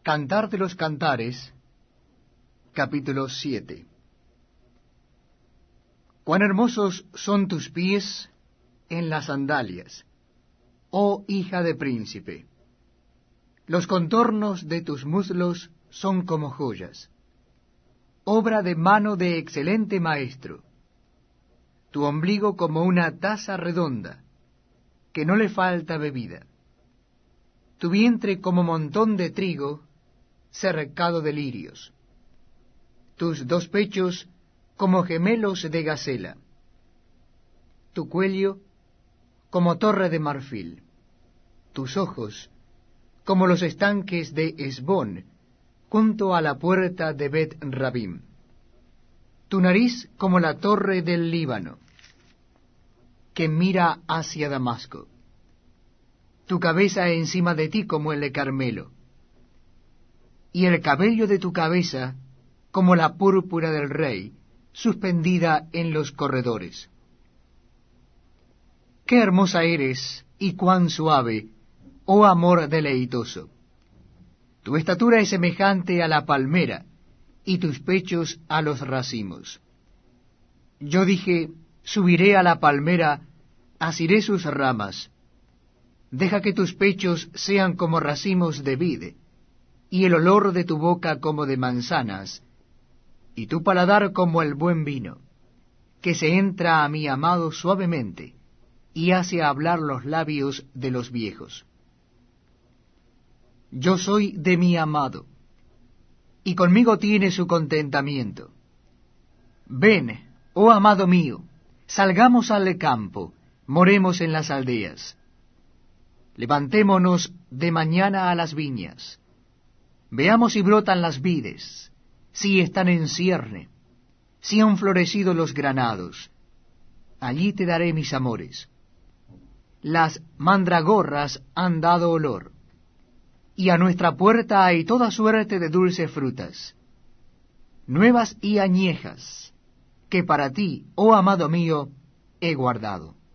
Cantar de los Cantares, capítulo 7. Cuán hermosos son tus pies en las sandalias, oh hija de príncipe. Los contornos de tus muslos son como joyas, obra de mano de excelente maestro. Tu ombligo como una taza redonda, que no le falta bebida. Tu vientre como montón de trigo, cercado de lirios. Tus dos pechos como gemelos de gacela. Tu cuello como torre de marfil. Tus ojos como los estanques de Hesbón, junto a la puerta de Bet Rabim. Tu nariz como la torre del Líbano, que mira hacia Damasco. Tu cabeza encima de ti como el de Carmelo, y el cabello de tu cabeza como la púrpura del rey, suspendida en los corredores. Qué hermosa eres, y cuán suave, oh amor deleitoso. Tu estatura es semejante a la palmera, y tus pechos a los racimos. Yo dije, subiré a la palmera, asiré sus ramas. Deja que tus pechos sean como racimos de vid, y el olor de tu boca como de manzanas, y tu paladar como el buen vino, que se entra a mi amado suavemente, y hace hablar los labios de los viejos. Yo soy de mi amado, y conmigo tiene su contentamiento. Ven, oh amado mío, salgamos al campo, moremos en las aldeas. Levantémonos de mañana a las viñas. Veamos si brotan las vides, si están en cierne, si han florecido los granados. Allí te daré mis amores. Las mandragorras han dado olor, y a nuestra puerta hay toda suerte de dulces frutas, nuevas y añejas, que para ti, oh amado mío, he guardado.